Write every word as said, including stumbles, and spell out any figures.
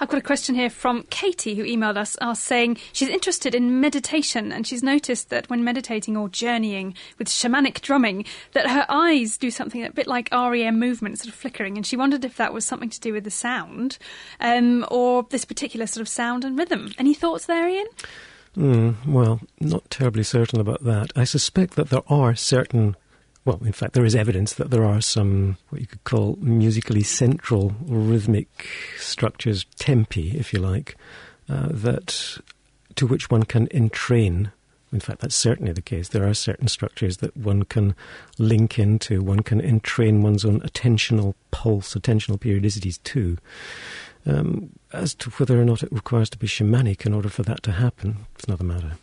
I've got a question here from Katie, who emailed us, uh, saying she's interested in meditation, and she's noticed that when meditating or journeying with shamanic drumming, that her eyes do something a bit like R E M movement, sort of flickering, and she wondered if that was something to do with the sound, um, or this particular sort of sound and rhythm. Any thoughts there, Ian? Mm, well, not terribly certain about that. I suspect that there are certain... Well, in fact, there is evidence that there are some, what you could call, musically central rhythmic structures, tempi, if you like, uh, that to which one can entrain. In fact, that's certainly the case. There are certain structures that one can link into. One can entrain one's own attentional pulse, attentional periodicities too. Um, as to whether or not it requires to be shamanic in order for that to happen, it's another matter.